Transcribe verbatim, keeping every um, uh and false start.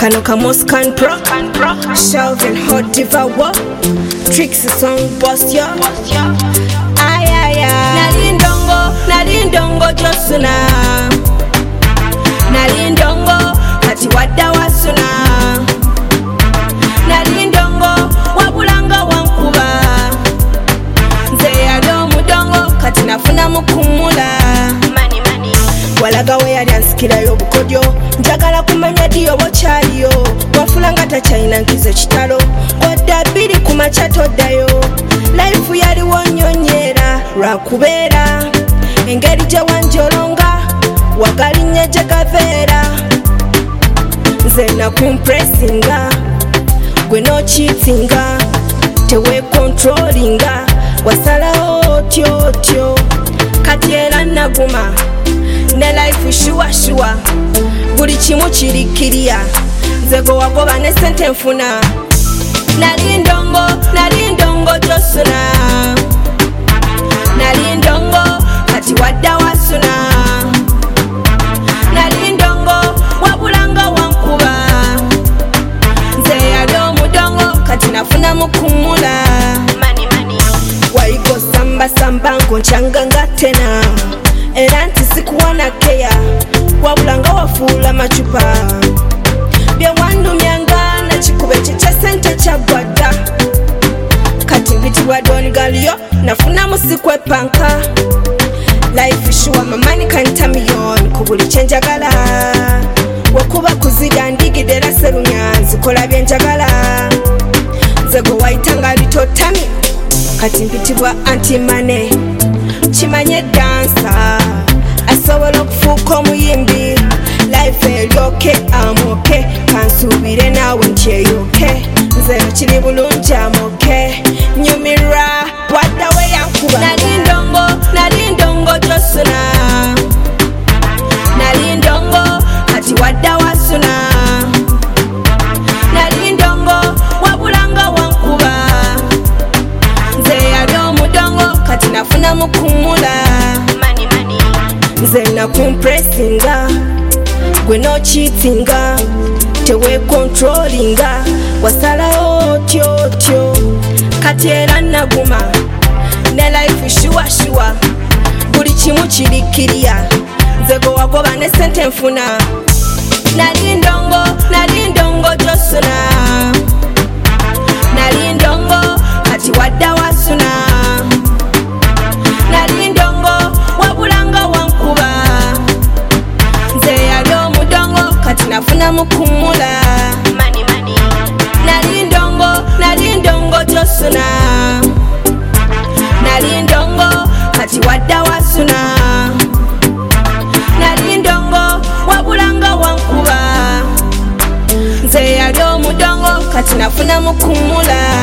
Kano Kamoscan Pro, Shelvin Hot Devour, Trixie Song Boss yo. Ay ay ay. Nalindongo, nalindongo josuna. Nalindongo, kati wadda wasuna. Nalindongo, wabulanga wankuba. Nze yali omudongo, kati nafuna mukumula. Walaga we yali ansikirayo obukodyo. Njagala kumanya ddi oba okyaliyo. Wafulanga takyalina nkizo kitalo. Wadda bbiri ku makya toddayo. Life yaliwo nnyonyeera lwakubeera. Engeri gye wanjolonga wagalinnya gye gaveera. Nze nakumpressinga gwe n'okiitinga. Teweekontrolinga wasalawo otyo otyo. Kati era naguma ne life shuwa shuwa. Buli kimu kiri kiriya. Nze gwe wagoba ne sente nfuna. Nalindongo, nalindongo josuna. Nalindongo, kati wadda wasuna. Nalindongo, wabulanga wankuba. Nze yali omudongo, kati nafuna mukumula. Wayigo samba samba nkonkyanga nga tena. Era nti sikuwana keya. Wabulanga wafuula macupa. Bye wandumyanga nakikube kye sente kyaggwadda. Kati mpitibwa Don Galio nafuna musikwe panka. Life sure my money can tell me on ku buli kye njagala. Wakuba kuzida ndigidde era serunya nzikola bye njagala. Nze gwe wayitanga litotami. Kati mpitibwa Auntie Mane. Kimanye dansa asobola okufuuka omuyimbi. Life eryoke amoke kansuubire naawe nti eyoke. Nze kiri bulungi amoke nyumirwa wadda we yankuba. Nalindongo, nalindongo josuna. Nalindongo, kati wadda wasuna. Nalindongo, wabulanga wankuba. Nze yali omudongo, kati nafuna mukumula. Nze nakumpressinga gwe n'okiitinga. Teweekontrolinga wasalawo otyo otyo. Kati era naguma ne life shuwa shuwa. Buli kimu kiri kiriya. Nze gwe wagoba ne sente nfuna. Nalindongo, nalindongo josuna. Nalindongo, kati wadda wasuna. Nalindongo, wabulanga wankuba. Nze yali omudongo, kati nafuna mukumula. Nalindongo, nalindongo josuna. Nalindongo, kati wadda wasuna. Nalindongo, wabulanga wankuba. Nze yali omudongo, kati nafuna mukumula.